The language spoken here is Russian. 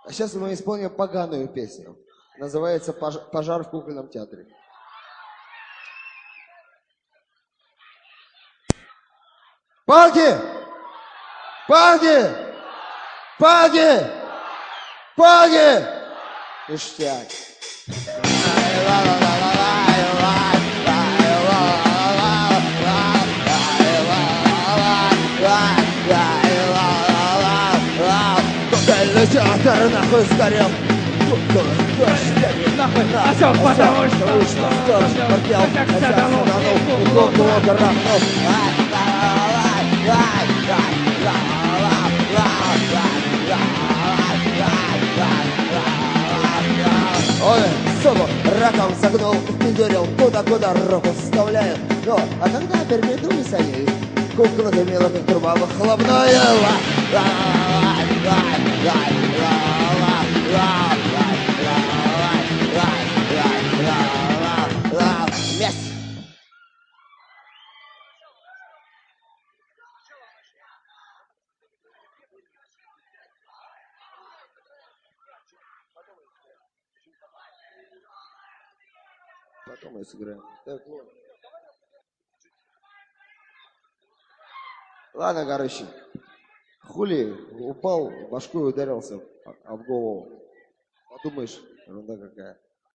А сейчас мы исполним поганую песню. Называется «Пожар в кукольном театре». Палки! Палки! Палки! Палки! Ништяк. Кукольный театр нахуй сгорел. Нахуй, а все потому что Портел, как себя Ой, суку раком загнул, пидорил, куда руку вставляет. Ну, а когда переметнулись они, кукла дымила, как труба выхлопная. Месть! Потом мы сыграем. Так, ладно. Ладно, короче. Хули упал, башкой ударился об голову. Подумаешь, ерунда какая.